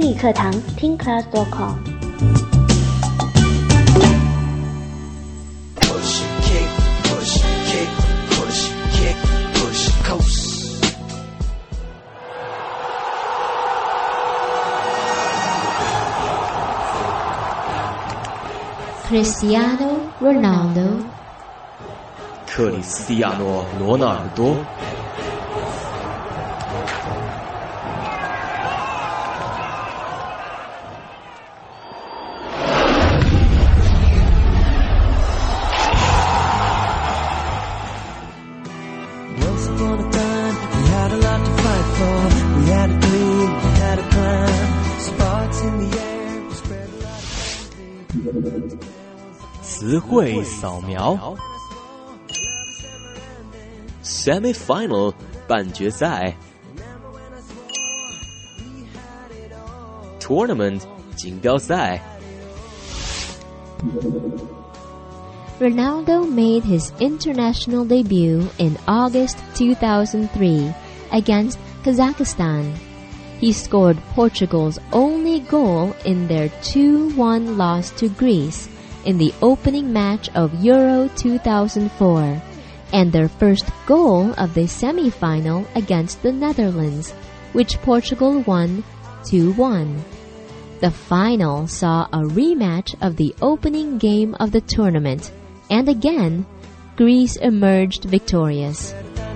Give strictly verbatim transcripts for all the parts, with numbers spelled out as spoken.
英语课堂听 class dot com。 Cristiano Ronaldo， 克里斯蒂亚诺·罗纳尔多。词汇扫描 Semi-final 半决赛 Tournament 锦标赛 Ronaldo made his international debut in August two thousand three against Kazakhstan. He scored Portugal's only goal in their two one loss to Greece in the opening match of Euro two thousand four, and their first goal of the semi-final against the Netherlands, which Portugal won two one. The final saw a rematch of the opening game of the tournament, and again, Greece emerged victorious.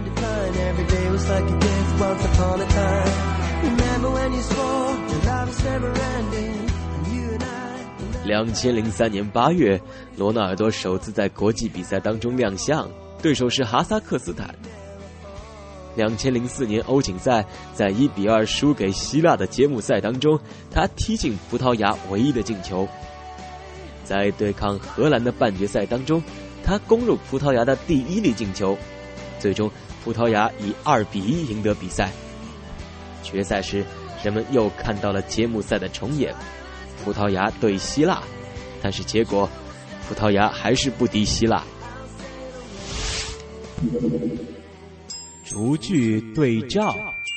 两千零三年八月，罗纳尔多首次在国际比赛当中亮相，对手是哈萨克斯坦。两千零四年欧锦赛在一比二输给希腊的揭幕赛当中，他踢进葡萄牙唯一的进球。在对抗荷兰的半决赛当中，他攻入葡萄牙的第一粒进球，最终葡萄牙以二比一赢得比赛。决赛时，人们又看到了揭幕赛的重演，葡萄牙对希腊，但是结果葡萄牙还是不敌希腊。逐句对照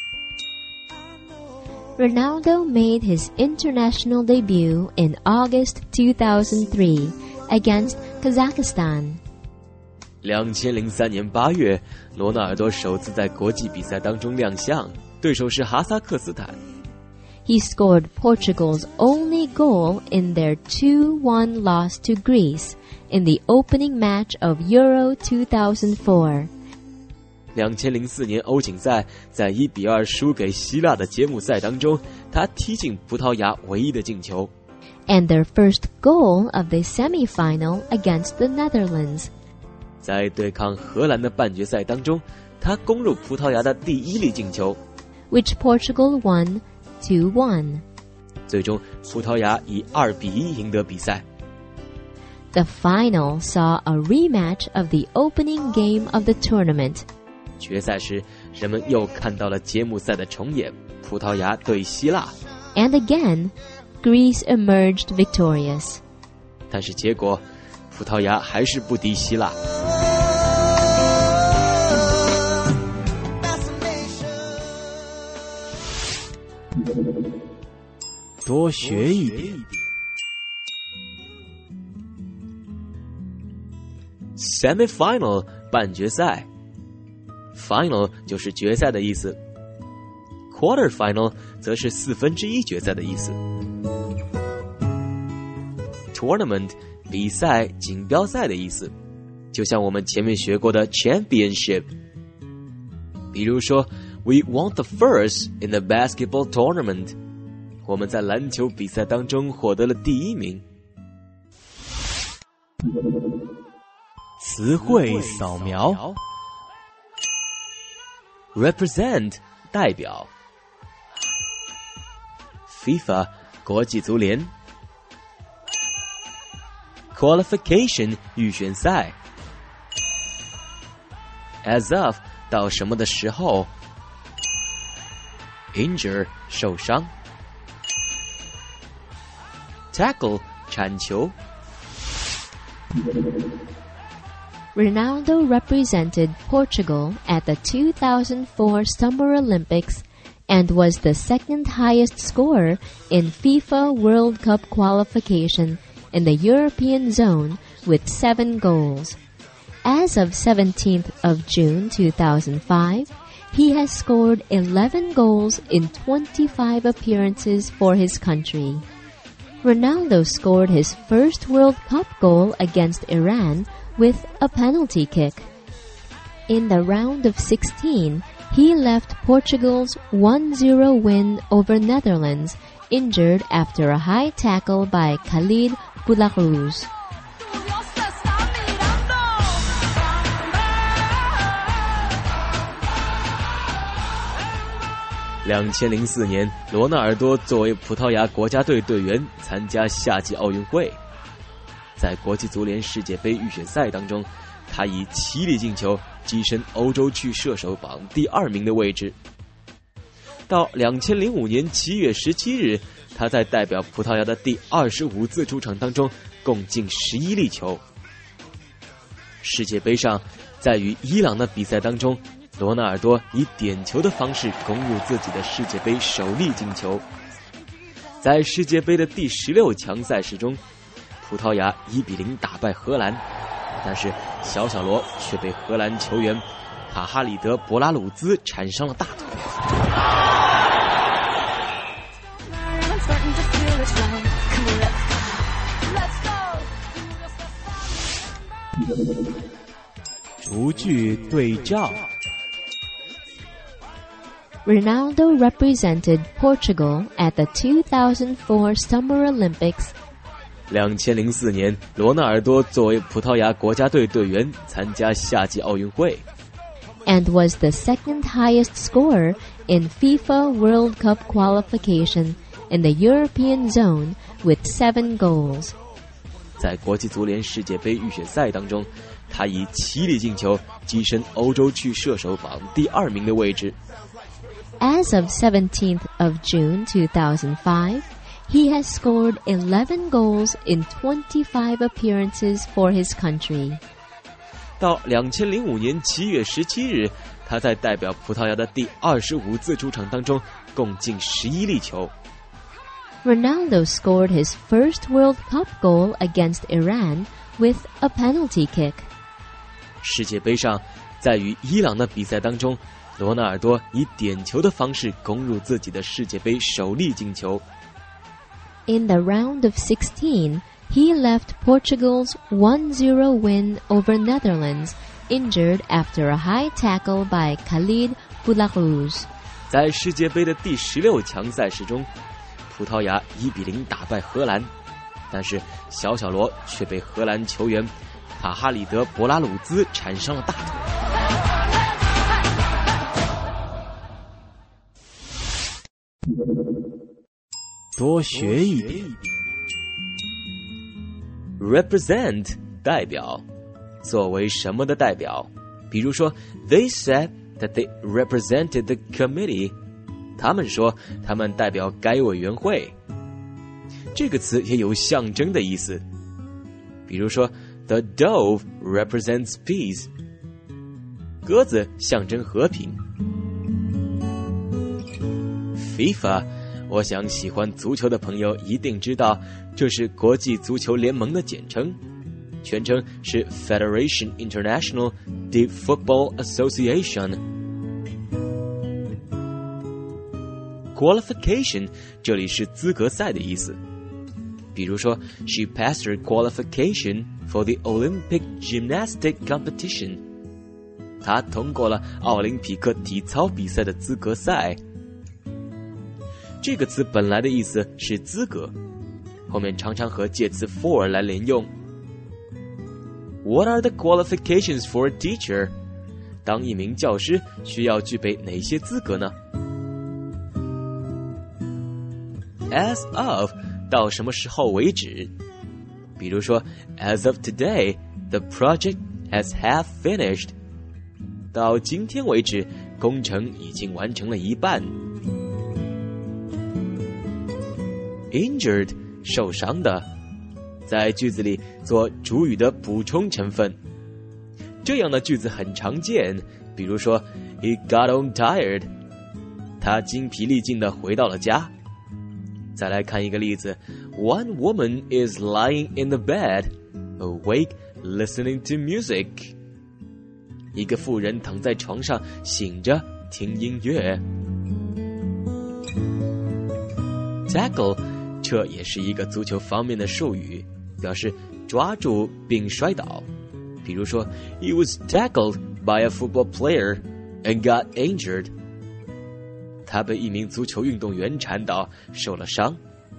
Ronaldo made his international debut in August two thousand three against Kazakhstan. 两千零三年八月，罗纳尔多首次在国际比赛当中亮相，对手是哈萨克斯坦。 He scored Portugal's only goal in their two one loss to Greece in the opening match of Euro two thousand four. 两千零四年欧锦赛在一比二输给希腊的揭幕赛当中，他踢进葡萄牙唯一的进球。 And their first goal of the semi-final against the Netherlands. 在对抗荷兰的半决赛当中，他攻入葡萄牙的第一粒进球， which Portugal won two one. 最终葡萄牙以二比一赢得比赛。 The final saw a rematch of the opening game of the tournament. 决赛时，人们又看到了揭幕赛的重演，葡萄牙对希腊。 And again, Greece emerged victorious. 但是结果，葡萄牙还是不敌希腊。多学一点。Semi-final 半决赛 ，final 就是决赛的意思 ，quarter final 则是四分之一决赛的意思。Tournament 比赛、锦标赛的意思，就像我们前面学过的 championship。比如说 ，We won the first in the basketball tournament。我们在篮球比赛当中获得了第一名。词汇扫描 ，represent 代表 ，FIFA 国际足联 ，qualification 预选赛 ，as of 到什么的时候 ，injure 受伤。Tackle 铲球 Ronaldo represented Portugal at the two thousand four Summer Olympics and was the second highest scorer in FIFA World Cup qualification in the European zone with seven goals. As of seventeenth of June two thousand five, he has scored eleven goals in twenty-five appearances for his country. Ronaldo scored his first World Cup goal against Iran with a penalty kick. In the round of sixteen, he left Portugal's one zero win over Netherlands injured after a high tackle by Khalid Boularus. 两千零四年，罗纳尔多作为葡萄牙国家队队员参加夏季奥运会，在国际足联世界杯预选赛当中，他以七粒进球跻身欧洲区射手榜第二名的位置。到两千零五年七月十七日，他在代表葡萄牙的第二十五次出场当中共进十一粒球。世界杯上，在与伊朗的比赛当中，罗纳尔多以点球的方式攻入自己的世界杯首粒进球。在世界杯的第十六强赛事中，葡萄牙一比零打败荷兰，但是小小罗却被荷兰球员卡哈里德·博拉鲁兹铲伤了大腿。逐句对照。 Ronaldo represented Portugal at the two thousand four Summer Olympics. 两千零四年，罗纳尔多作为葡萄牙国家队队员参加夏季奥运会 and was the second highest scorer in FIFA World Cup qualification in the European zone with seven goals. 在国际足联世界杯预选赛当中，他以七粒进球跻身欧洲区射手榜第二名的位置。 As of seventeenth of June two thousand five, he has scored eleven goals in twenty-five appearances for his country. 到两千零五年七月十七日，他在代表葡萄牙的第二十五次出场当中共进十一粒球。 Ronaldo scored his first World Cup goal against Iran with a penalty kick. 世界杯上，在与伊朗的比赛当中，罗纳尔多以点球的方式攻入自己的世界杯首粒进球。 In the round of sixteen, he left Portugal's one zero win over Netherlands injured after a high tackle by Khalid Boularus. 在世界杯的第十六强赛事中，葡萄牙一比零打败荷兰，但是小小罗却被荷兰球员卡哈里德·博拉鲁兹铲伤了大腿。多学一点。Represent 代表，作为什么的代表？比如说 ，They said that they represented the committee。他们说他们代表该委员会。这个词也有象征的意思。比如说 ，The dove represents peace。鸽子象征和平。FIFA。我想喜欢足球的朋友一定知道，这是国际足球联盟的简称，全称是 Federation International de Football Association。 Qualification 这里是资格赛的意思，比如说 She passed her qualification for the Olympic gymnastic competition。 她通过了奥林匹克体操比赛的资格赛。这个词本来的意思是资格，后面常常和介词 for 来连用。What are the qualifications for a teacher？ 当一名教师需要具备哪些资格呢？ As of 到什么时候为止？比如说 As of today, the project has half finished。 到今天为止，工程已经完成了一半。Injured 受伤的，在句子里做主语的补充成分。这样的句子很常见，比如说 He got on tired， 他精疲力尽地回到了家。再来看一个例子 One woman is lying in the bed, awake, listening to music. 一个妇人躺在床上醒着听音乐。Tackle 这也是一个足球方面的术语，表示抓住并摔倒。比如说 He was tackled by a football player and got injured. 他被一名足球运动员缠倒，受了伤。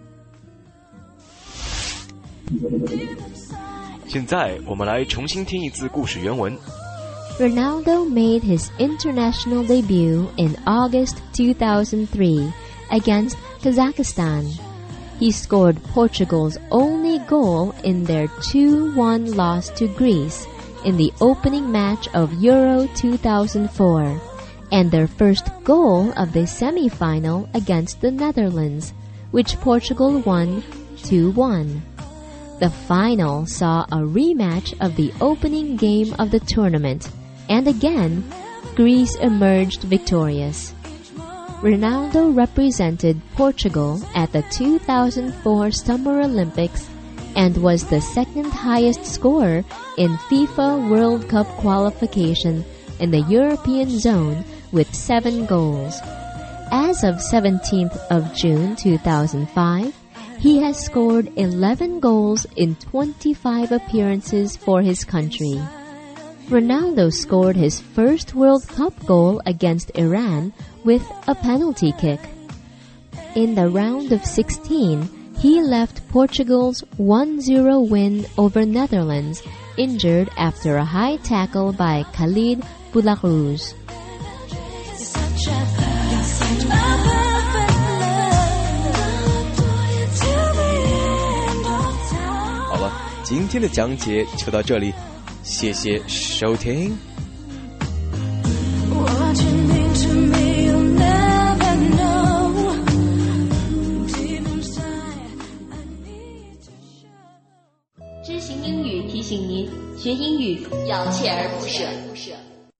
现在我们来重新听一次故事原文。 Ronaldo made his international debut in August two thousand three against Kazakhstan. He scored Portugal's only goal in their two one loss to Greece in the opening match of Euro two thousand four, and their first goal of the semi-final against the Netherlands, which Portugal won two one. The final saw a rematch of the opening game of the tournament, and again, Greece emerged victorious. Ronaldo represented Portugal at the two thousand four Summer Olympics and was the second highest scorer in FIFA World Cup qualification in the European zone with seven goals. As of seventeenth of June two thousand five, he has scored eleven goals in twenty-five appearances for his country. Ronaldo scored his first World Cup goal against Iran with a penalty kick. In the round of sixteen, he left Portugal's one zero win over Netherlands injured after a high tackle by Khalid Boulahrouz. 好了，今天的讲解就到这里，谢谢收听。 知行英语提醒您，学英语要锲而不舍。